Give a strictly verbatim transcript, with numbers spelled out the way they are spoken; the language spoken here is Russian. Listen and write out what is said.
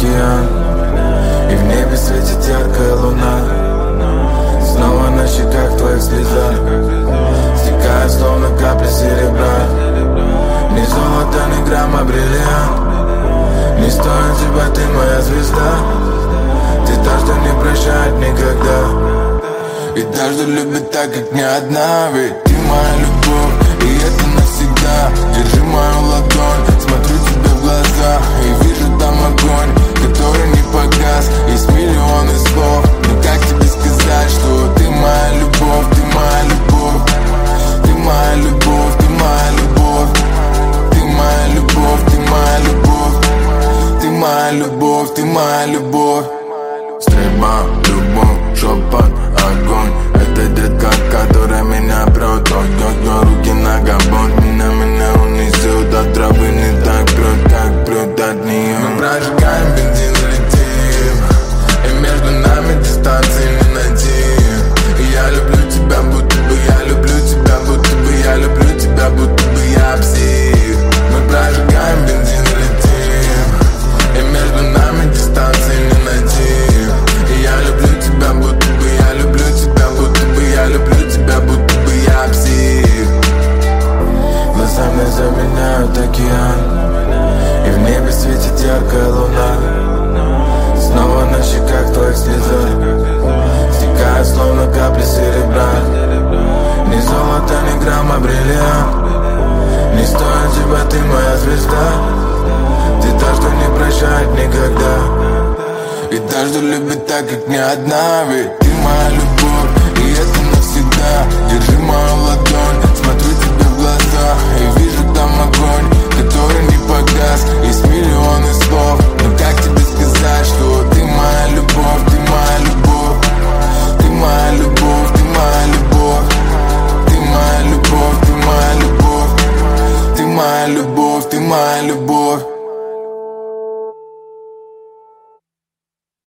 океан, и в небе светит яркая луна. Снова на щеках твоих слеза стекает, словно капли серебра. Ни золото, ни грамма бриллиант не стоит тебя, ты моя звезда. Ты та, что не прощает никогда, и та, что любит так, как ни одна. Ведь ты моя любовь, и это навсегда. Держи мою ладонь, смотрю тебе в глаза и вижу там огонь, который не погас. Есть миллионы слов, но как тебе сказать, что ты моя любовь, ты моя любовь, ты моя любовь, ты моя любовь, ты моя любовь, ты моя любовь, ты моя любовь, ты моя любовь. Стрельба, любовь, шепот, огонь. Это детка, которая меня прет. Ой-ой-ой, руки на габон. Меня, меня унесет от травы. Не так прет, как прет от нее. Мы прожигаем бензин, летим, и между нами дистанции не найти. И я люблю тебя, будто бы я люблю тебя, будто бы я люблю тебя, будто бы я псих. Мы прожигаем бензин, летим, и между нами дистанции не найти. И я люблю тебя, будто бы я люблю тебя, будто бы я люблю тебя, будто бы я псих. Глазами заменяют океан, и в небе светит яркая луна. Снова на щеках твоих слеза стекает, словно капли серебра. Ни золото, ни грамма бриллиант не стоит тебя, ты моя звезда. Ты та, что не прощает никогда, и та, что любит так, как ни одна. Ведь ты моя любовь, и это навсегда. Держи мою ладонь, смотрю тебе в глаза и вижу там огонь, который не погас. Есть миллионы слов, но как тебе сказать, что ты моя любовь,